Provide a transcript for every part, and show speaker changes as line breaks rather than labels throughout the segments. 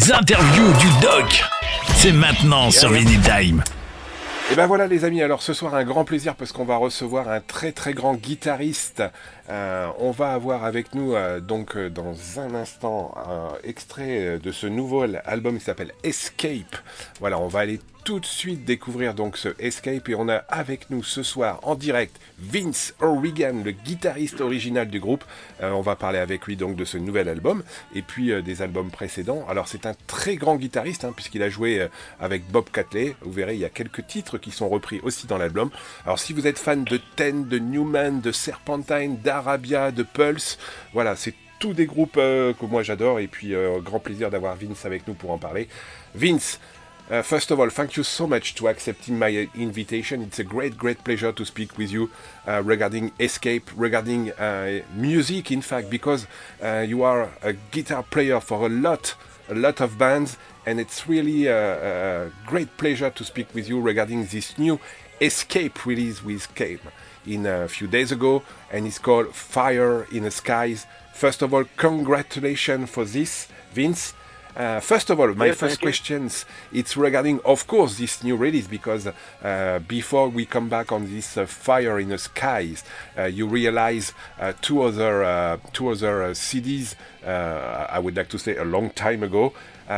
Les interviews du doc. C'est maintenant sur Vinyl Time.
Et ben voilà les amis, alors ce soir un grand plaisir parce qu'on va recevoir un très très grand guitariste. On va avoir avec nous dans un instant un extrait de ce nouveau album qui s'appelle Escape. Voilà, on va aller tout de suite découvrir donc ce Escape et on a avec nous ce soir en direct Vince O'Regan, le guitariste original du groupe. On va parler avec lui donc de ce nouvel album et puis des albums précédents. Alors c'est un très grand guitariste puisqu'il a joué avec Bob Catley. Vous verrez, il y a quelques titres qui sont repris aussi dans l'album. Alors si vous êtes fan de Ten, de Newman, de Serpentine, d'Arabia, de Pulse, voilà, c'est tous des groupes que moi j'adore et puis grand plaisir d'avoir Vince avec nous pour en parler. Vince, first of all, thank you so much to accepting my invitation. It's a great pleasure to speak with you regarding Escape, regarding music, in fact, because you are a guitar player for a lot of bands, and it's really a great pleasure to speak with you regarding this new Escape release with Came in a few days ago, and it's called Fire in the Skies. First of all, congratulations for this, Vince. First of all, my first questions, it's regarding, of course, this new release, because before we come back on this Fire in the Skies, you realize two other CDs, I would like to say a long time ago.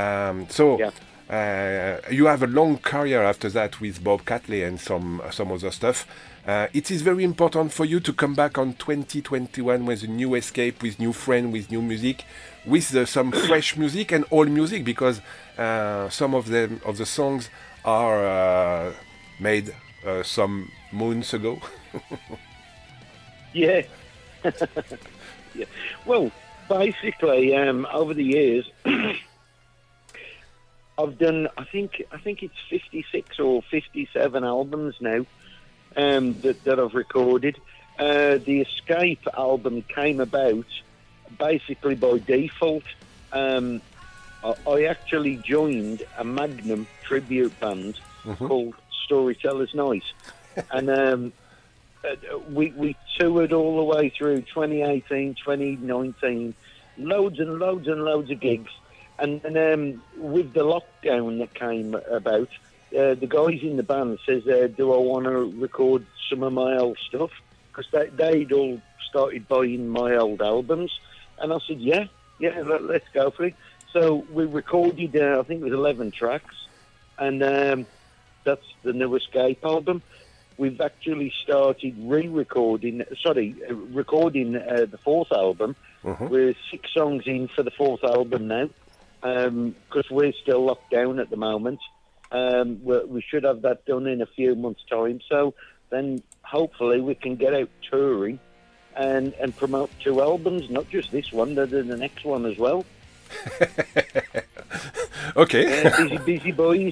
You have a long career after that with Bob Catley and some other stuff. It is very important for you to come back on 2021 with a new Escape, with new friend, with new music, with some fresh music and old music, because some of the songs are made some moons ago.
Yeah. Yeah. Well, basically, over the years, I've done. I think it's 56 or 57 albums now that I've recorded. The Escape album came about basically by default. I actually joined a Magnum tribute band called Storytellers Night, and we toured all the way through 2018, 2019, loads and loads of gigs. And then with the lockdown that came about, the guys in the band says, do I want to record some of my old stuff? Because they'd all started buying my old albums. And I said, yeah, let's go for it. So we recorded, I think it was 11 tracks. And that's the new Escape album. We've actually started recording the fourth album. We're 6 songs in for the fourth album now. Because we're still locked down at the moment. We should have that done in a few months' time. So then hopefully we can get out touring and promote 2 albums, not just this one, the next one as well.
Ok.
Busy boys.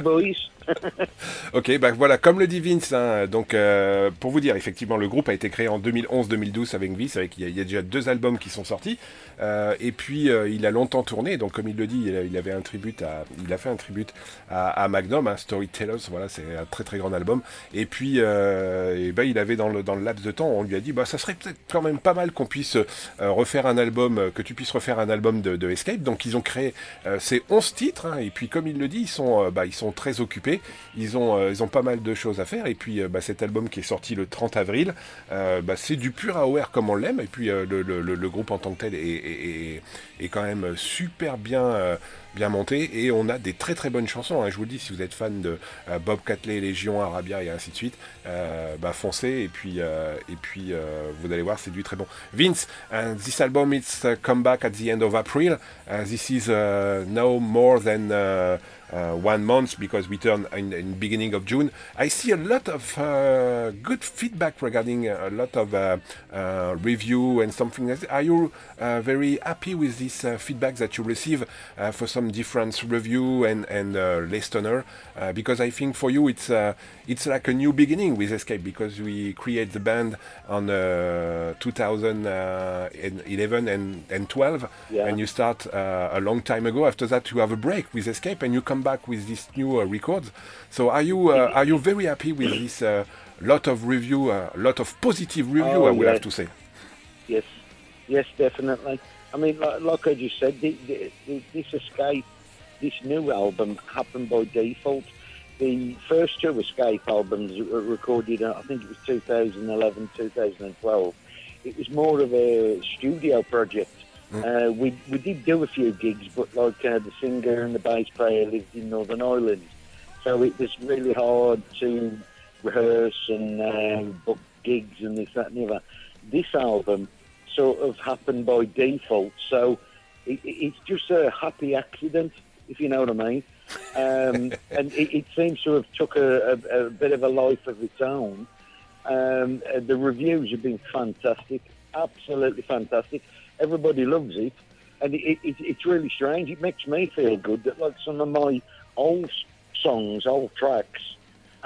Ok, bah voilà, comme le dit Vince, donc pour vous dire, effectivement, le groupe a été créé en 2011-2012 avec Vince, il y a déjà 2 albums qui sont sortis, et puis il a longtemps tourné, donc comme il le dit, il a fait un tribute à Magnum, Storytellers, voilà, c'est un très très grand album, et puis il avait dans le laps de temps, on lui a dit, ça serait peut-être quand même pas mal qu'on puisse refaire un album, que tu puisses refaire un album de Escape, donc ils ont créé ces 11 titres, et puis comme il le dit, ils sont très occupés. Ils ont pas mal de choses à faire et puis cet album qui est sorti le 30 avril, c'est du pur AOR comme on l'aime et puis le groupe en tant que tel est quand même super bien monté et on a des très très bonnes chansons. Je vous le dis, si vous êtes fan de Bob Catley, Légion, Arabia et ainsi de suite, foncez et puis vous allez voir, c'est du très bon. Vince, this album it's come back at the end of April. This is now more than 1 month because we turn in beginning of June. I see a lot of good feedback regarding a lot of review and something like that. Are you very happy with this feedback that you receive for some different review and listener? Because I think for you it's like a new beginning with Escape because we create the band on 2011 and 12, and you start a long time ago. After that, you have a break with Escape, and you come back with this new records. So, are you very happy with this lot of review, lot of positive review? I will have to say.
Yes, definitely. I mean, like I just said, this Escape this new album happened by default. The first two Escape albums were recorded, I think it was 2011, 2012. It was more of a studio project. We did do a few gigs, but like the singer and the bass player lived in Northern Ireland, so it was really hard to rehearse and book gigs and this, that, and the other. This album sort of happened by default, so it's just a happy accident, if you know what I mean. And it seems to have took a bit of a life of its own. The reviews have been fantastic, absolutely fantastic. Everybody loves it, and it's really strange. It makes me feel good that like some of my old songs, old tracks,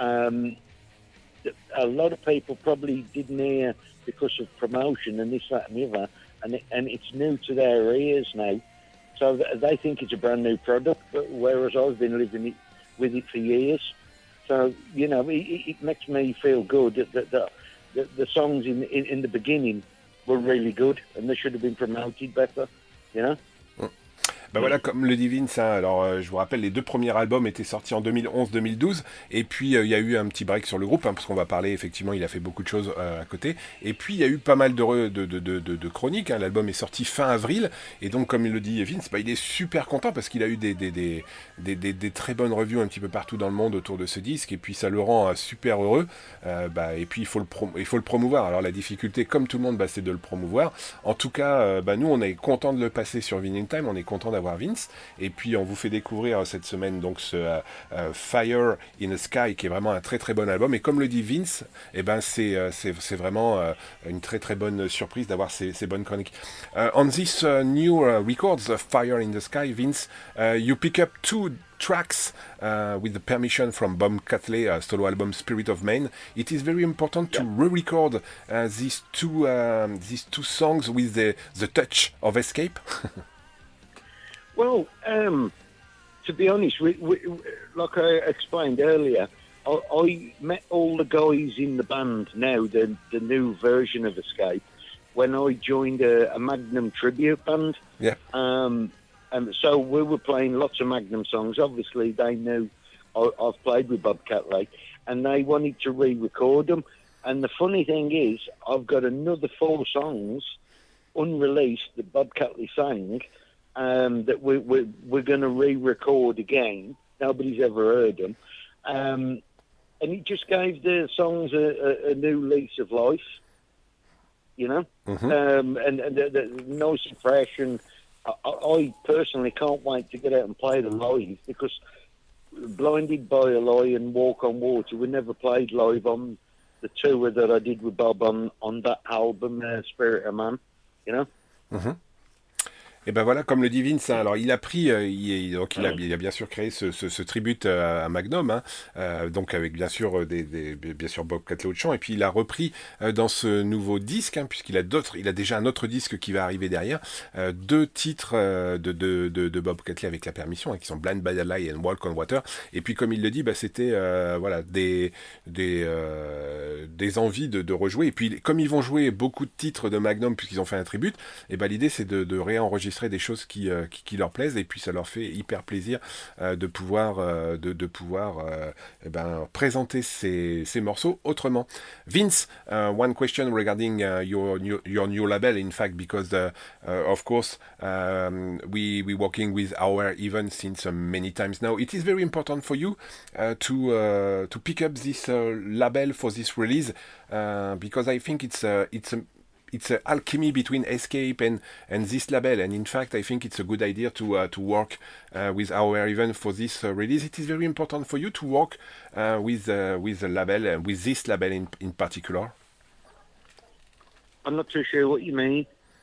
a lot of people probably didn't hear because of promotion and this, that, and the other, and it's new to their ears now. So they think it's a brand new product, but whereas I've been living with it for years. So, you know, it makes me feel good that the songs in the beginning were really good, and they should have been promoted better, you know?
Ben voilà, comme le dit Vince, hein, alors je vous rappelle, les deux premiers albums étaient sortis en 2011-2012, et puis il y a eu un petit break sur le groupe, hein, parce qu'on va parler, effectivement, il a fait beaucoup de choses à côté, et puis il y a eu pas mal de chroniques, hein. L'album est sorti fin avril, et donc comme il le dit Vince, il est super content, parce qu'il a eu des très bonnes reviews un petit peu partout dans le monde autour de ce disque, et puis ça le rend super heureux, et puis il faut le promouvoir. Alors la difficulté, comme tout le monde, c'est de le promouvoir. En tout cas, nous on est content de le passer sur Vinyl Time, on est content d'avoir Vince, et puis on vous fait découvrir cette semaine donc ce Fire in the Sky, qui est vraiment un très très bon album, et comme le dit Vince, c'est vraiment une très très bonne surprise d'avoir ces bonnes chroniques. On this new records, Fire in the Sky, Vince, you pick up two tracks with the permission from Bob Catley, solo album Spirit of Maine. It is very important to re-record these two songs with the touch of Escape.
Well, to be honest, we, like I explained earlier, I met all the guys in the band now, the new version of Escape, when I joined a Magnum tribute band.
Yeah.
And so we were playing lots of Magnum songs. Obviously, they knew I've played with Bob Catley, and they wanted to re-record them. And the funny thing is, I've got another 4 songs unreleased that Bob Catley sang, that we're going to re-record again. Nobody's ever heard them. And it just gave the songs a new lease of life, you know? Mm-hmm. And the nice and fresh. And I personally can't wait to get out and play them live, because Blinded by a Lie and Walk on Water were never played live on the tour that I did with Bob on that album, Spirit of Man, you know? Mm-hmm.
Et ben voilà, comme le dit Vince, hein, alors il a pris, il a bien sûr créé ce tribute à Magnum, hein, donc avec bien sûr bien sûr Bob Catley au chant, et puis il a repris dans ce nouveau disque, hein, puisqu'il a déjà un autre disque qui va arriver derrière, 2 titres de Bob Catley avec la permission, hein, qui sont Blind by a Lie and Walk on Water, et puis comme il le dit, c'était voilà des envies de rejouer, et puis comme ils vont jouer beaucoup de titres de Magnum puisqu'ils ont fait un tribute, et ben l'idée c'est de réenregistrer des choses qui leur plaisent, et puis ça leur fait hyper plaisir de pouvoir présenter ces morceaux autrement. Vince, one question regarding your new label, in fact, because of course we working with our event since many times now. It is very important for you to pick up this label for this release, because I think it's an alchemy between Escape and this label, and in fact I think it's a good idea to work with our event for this release. It is very important for you to work with the label, with this label in particular.
I'm not too sure what you mean.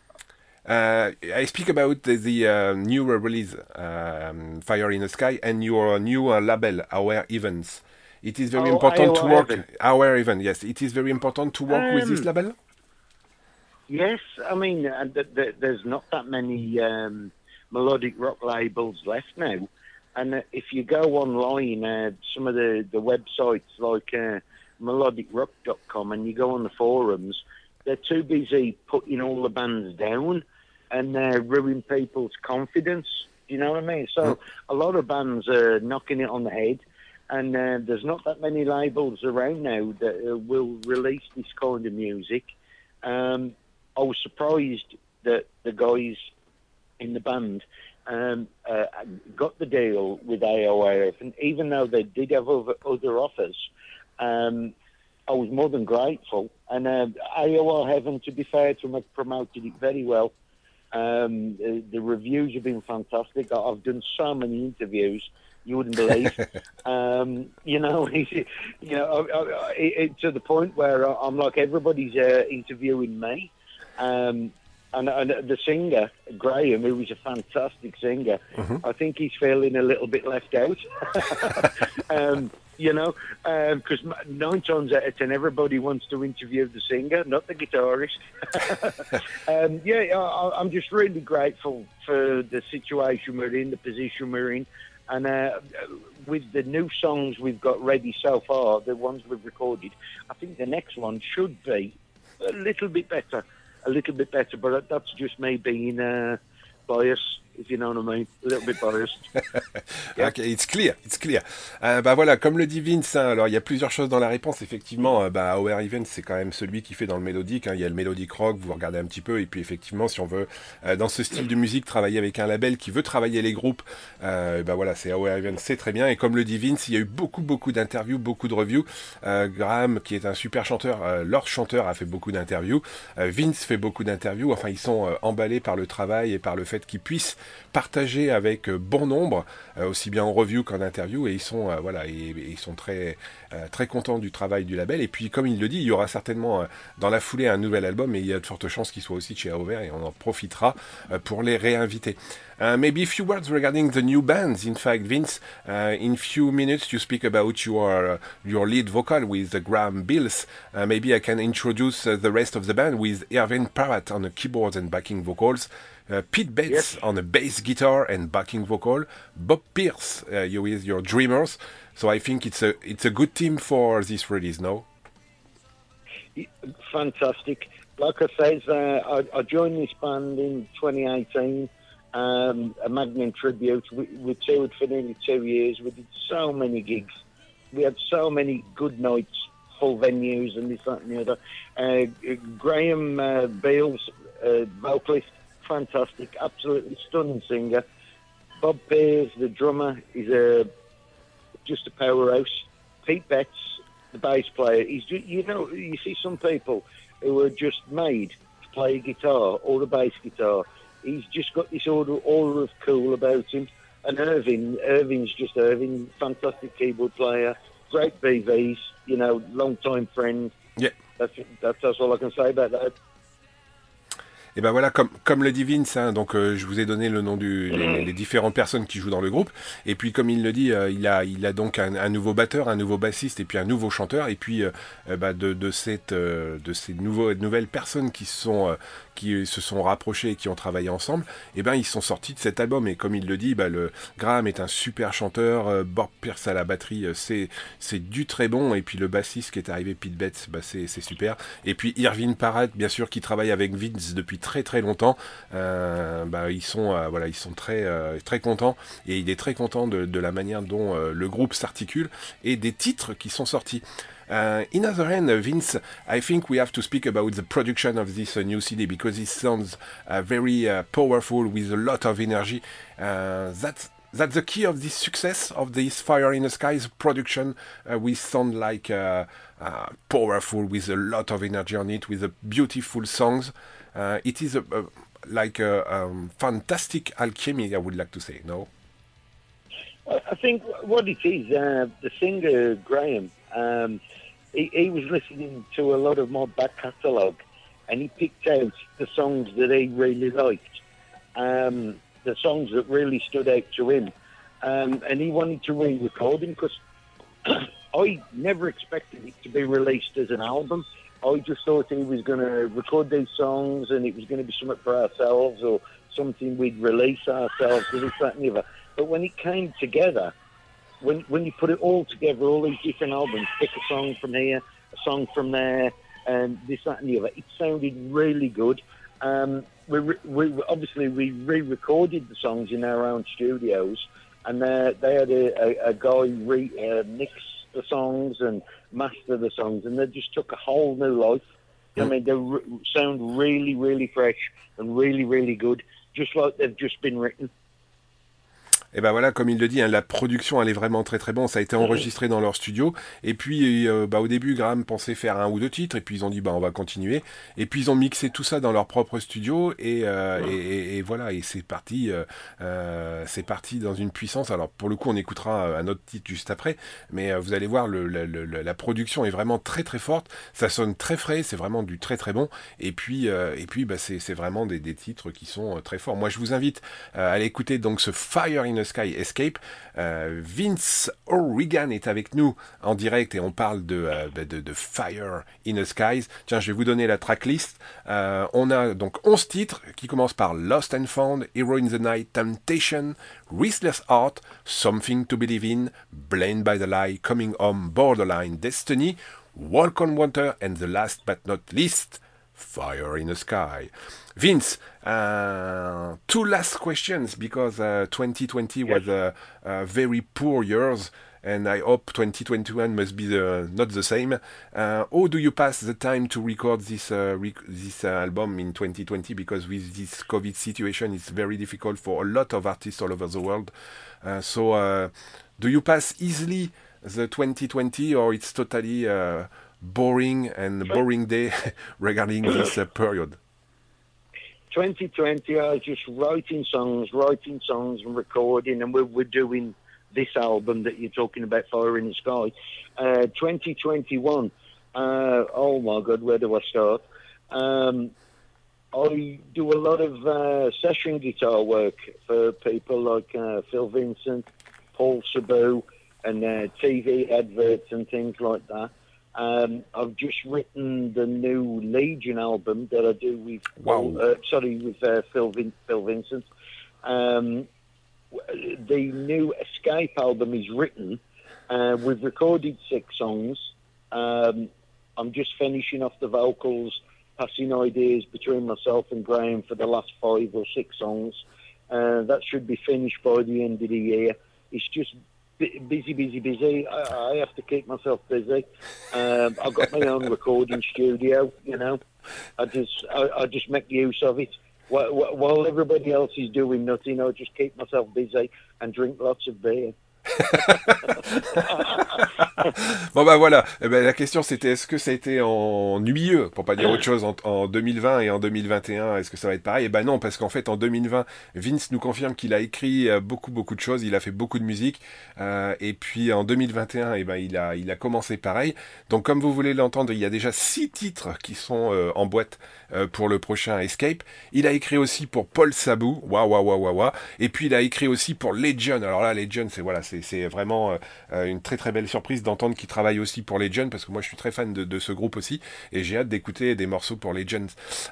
I speak about the new release, Fire in the Sky, and your new label, Our Events. It is very important to work. Our Event, yes. It is very important to work with this label.
Yes, I mean, there's not that many melodic rock labels left now. And if you go online, some of the websites like melodicrock.com, and you go on the forums, they're too busy putting all the bands down, and they're ruining people's confidence. Do you know what I mean? So a lot of bands are knocking it on the head, and there's not that many labels around now that will release this kind of music. I was surprised that the guys in the band got the deal with AORF, and even though they did have other offers, I was more than grateful. And AOR Heaven, to be fair to them, have promoted it very well. The reviews have been fantastic. I've done so many interviews, you wouldn't believe. You know, to the point where I'm like, everybody's interviewing me. And the singer, Graham, who was a fantastic singer, I think he's feeling a little bit left out. You know, because 9 times out of 10, everybody wants to interview the singer, not the guitarist. I'm just really grateful for the situation we're in, the position we're in. And with the new songs we've got ready so far, the ones we've recorded, I think the next one should be a little bit better. But that's just me being biased, if you know what I mean, a little bit biased.
Yeah. Okay, it's clear. Bah voilà, comme le dit Vince, hein, alors il y a plusieurs choses dans la réponse. Effectivement, AOR Event, c'est quand même celui qui fait dans le mélodique. Hein, il y a le mélodique rock, vous regardez un petit peu. Et puis effectivement, si on veut, dans ce style de musique, travailler avec un label qui veut travailler les groupes, voilà, c'est AOR Event, c'est très bien. Et comme le dit Vince, il y a eu beaucoup d'interviews, beaucoup de reviews. Graham, qui est un super chanteur, leur chanteur, a fait beaucoup d'interviews. Vince fait beaucoup d'interviews. Enfin, ils sont emballés par le travail et par le fait qu'ils puissent partager avec bon nombre, aussi bien en review qu'en interview, et ils sont ils sont très contents du travail du label. Et puis comme il le dit, il y aura certainement dans la foulée un nouvel album, et il y a de fortes chances qu'il soit aussi chez AOR, et on en profitera pour les réinviter. Maybe a few words regarding the new bands. In fact, Vince, in few minutes you speak about your lead vocal with Graham Bills. Maybe I can introduce the rest of the band with Irvin Parrott on the keyboards and backing vocals, Pete Betts on the bass guitar and backing vocal, Bob Pierce, you with your drummers. So I think it's a good team for this release, no?
Fantastic. Like I said, I joined this band in 2018. A Magnum tribute. We toured for nearly 2 years. We did so many gigs. We had so many good nights, full venues, and this, that, and the other. Graham Beals, vocalist, fantastic, absolutely stunning singer. Bob Pierce, the drummer, is just a powerhouse. Pete Betts, the bass player, he's just, you see some people who are just made to play guitar or the bass guitar. He's just got this aura of cool about him. And Irvin's just Irvin, fantastic keyboard player, great BVs, long-time friend.
Yeah.
That's all I can say about that.
Et ben voilà, comme le dit Vince, hein, donc je vous ai donné le nom les différentes personnes qui jouent dans le groupe. Et puis comme il le dit, il a donc un nouveau batteur, un nouveau bassiste et puis un nouveau chanteur. Et puis de ces nouvelles personnes qui se sont rapprochés et qui ont travaillé ensemble, et ben ils sont sortis de cet album. Et comme il le dit, le Graham est un super chanteur, Bob Pierce à la batterie, c'est du très bon. Et puis le bassiste qui est arrivé, Pete Betts, c'est super. Et puis Irvin Parrott, bien sûr, qui travaille avec Vince depuis très longtemps. Ils sont très contents, et il est très content de la manière dont le groupe s'articule et des titres qui sont sortis. In other hand, Vince, I think we have to speak about the production of this new CD, because it sounds very powerful with a lot of energy. That's the key of this success of this Fire in the Skies production. We sound like powerful with a lot of energy on it, with beautiful songs. It is like a fantastic alchemy, I would like to say, no?
I think what it is, the singer Graham, he was listening to a lot of my back catalogue, and he picked out the songs that he really liked, the songs that really stood out to him, and he wanted to re-record them, because I never expected it to be released as an album. I just thought he was going to record these songs and it was going to be something for ourselves, or something we'd release ourselves, or this, that, and the other. But when it came together, when you put it all together, all these different albums, pick a song from here, a song from there, and this, that, and the other, it sounded really good. We obviously we re-recorded the songs in our own studios, and they had a guy mix the songs and master the songs, and they just took a whole new life. I mean, they sound really, really fresh and really, really good, just like they've just been written.
Et ben voilà, comme il le dit, hein, la production elle est vraiment très très bonne. Ça a été enregistré dans leur studio. Et puis au début, Graham pensait faire un ou deux titres. Et puis ils ont dit on va continuer. Et puis ils ont mixé tout ça dans leur propre studio. Et voilà, et c'est parti dans une puissance. Alors pour le coup, on écoutera un autre titre juste après. Mais vous allez voir, la production est vraiment très très forte. Ça sonne très frais. C'est vraiment du très très bon. Et puis c'est vraiment des titres qui sont très forts. Moi, je vous invite à aller écouter donc ce Fire in a Sky Escape. Vince O'Regan est avec nous en direct et on parle de Fire in the Skies. Tiens, je vais vous donner la tracklist. On a donc 11 titres qui commencent par Lost and Found, Hero in the Night, Temptation, Restless Heart, Something to Believe in, Blamed by the Lie, Coming Home, Borderline, Destiny, Walk on Water, and the last but not least, Fire in the Sky. Vince, two last questions because 2020 was a very poor years, and I hope 2021 must be not the same. How do you pass the time to record this album in 2020? Because with this COVID situation, it's very difficult for a lot of artists all over the world. So do you pass easily the 2020, or it's totally boring day regarding this period?
2020, I was just writing songs and recording, and we're doing this album that you're talking about, Fire in the Sky. 2021, oh my God, where do I start? I do a lot of session guitar work for people like Phil Vincent, Paul Sabu, and TV adverts and things like that. I've just written the new Legion album that I do with Phil Vincent. The new Escape album is written. We've recorded 6 songs. I'm just finishing off the vocals, passing ideas between myself and Graham for the last 5 or 6 songs. That should be finished by the end of the year. It's just busy. I have to keep myself busy. I've got my own recording studio, you know. I just make use of it. While everybody else is doing nothing, I just keep myself busy and drink lots of beer.
Bon bah voilà, la question c'était est-ce que ça a été ennuyeux, pour pas dire autre chose, en 2020 et en 2021, est-ce que ça va être pareil? Et ben non, parce qu'en fait en 2020, Vince nous confirme qu'il a écrit beaucoup de choses, il a fait beaucoup de musique, et puis en 2021, il a commencé pareil. Donc comme vous voulez l'entendre, il y a déjà 6 titres qui sont en boîte pour le prochain Escape. Il a écrit aussi pour Paul Sabou, et puis il a écrit aussi pour Legion. Alors là, Legion, c'est vraiment une très très belle surprise d'entendre qu'il travaille aussi pour Legion, parce que moi je suis très fan de ce groupe aussi, et j'ai hâte d'écouter des morceaux pour Legion.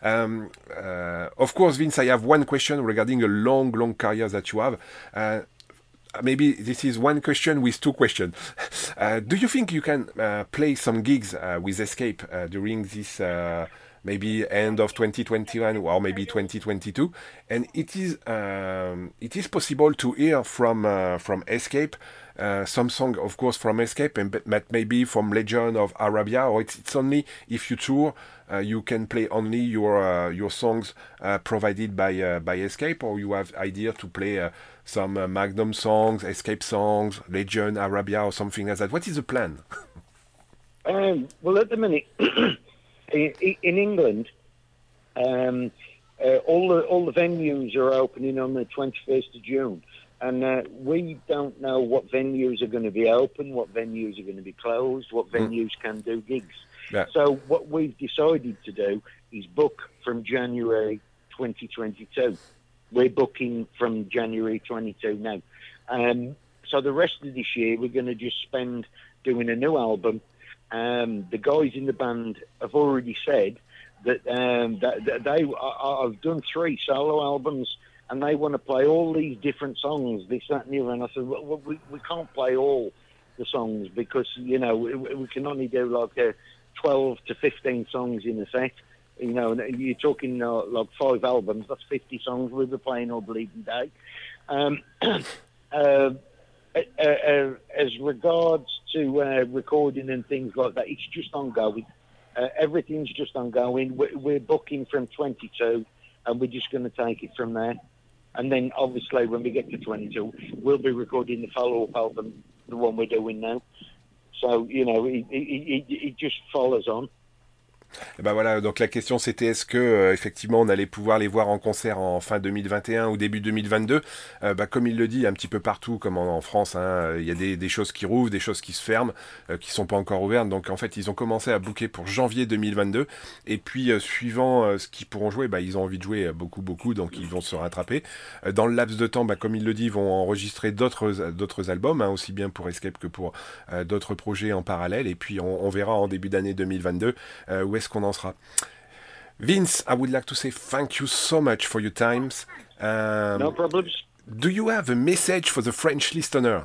Of course, Vince, I have one question regarding a long career that you have. Maybe this is one question with 2 questions. Do you think you can play some gigs with Escape during this maybe end of 2021 or maybe 2022? And it is possible to hear from Escape some song, of course, from Escape, but maybe from Legion of Arabia, or it's only if you tour, you can play only your songs provided by Escape, or you have idea to play some Magnum songs, Escape songs, Legion, Arabia, or something like that. What is the plan?
Well, at the minute, in England, all the venues are opening on the 21st of June. And we don't know what venues are going to be open, what venues are going to be closed, what venues can do gigs.
Yeah.
So what we've decided to do is book from January 2022. We're booking from January 22 now. So the rest of this year, we're going to just spend doing a new album. The guys in the band have already said that I've done 3 solo albums, and they want to play all these different songs, this, that, and the other. And I said, well, we can't play all the songs because, you know, we can only do like 12 to 15 songs in a set. You know, and you're talking like 5 albums. That's 50 songs we'll be playing all bleeding day. As regards to recording and things like that, it's just ongoing. Everything's just ongoing. We're booking from 22, and we're just going to take it from there. And then, obviously, when we get to 22, we'll be recording the follow-up album, the one we're doing now. So, you know, it just follows on.
Et ben voilà, donc la question c'était est-ce que effectivement on allait pouvoir les voir en concert en fin 2021 ou début 2022. Comme il le dit un petit peu partout, comme en France, hein, il y a des choses qui rouvrent, des choses qui se ferment, qui sont pas encore ouvertes. Donc en fait ils ont commencé à booker pour janvier 2022 et puis suivant ce qu'ils pourront jouer, ils ont envie de jouer beaucoup, donc ils vont se rattraper. Dans le laps de temps, comme il le dit, ils vont enregistrer d'autres albums, hein, aussi bien pour Escape que pour d'autres projets en parallèle. Et puis on verra en début d'année 2022 où est-ce qu'on en sera. Vince, I would like to say thank you so much for your times.
No problems.
Do you have a message for the French listener?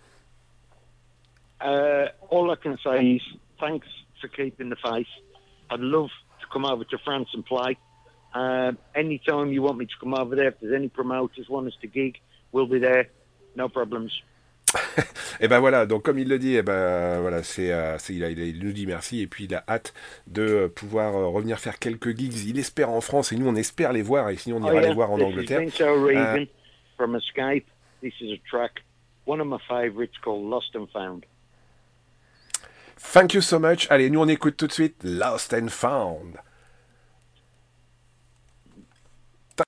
All I can say is thanks for keeping the faith. I'd love to come over to France and play. Anytime you want me to come over there, if there's any promoters want us to gig, we'll be there. No problems.
Et ben voilà, donc comme il le dit, voilà, il nous dit merci et puis il a hâte de pouvoir revenir faire quelques gigs. Il espère en France et nous on espère les voir et sinon on ira les voir en Angleterre.
From Escape. This is a track, one of my favorites called Lost and Found.
Thank you so much. Allez, nous on écoute tout de suite Lost and Found.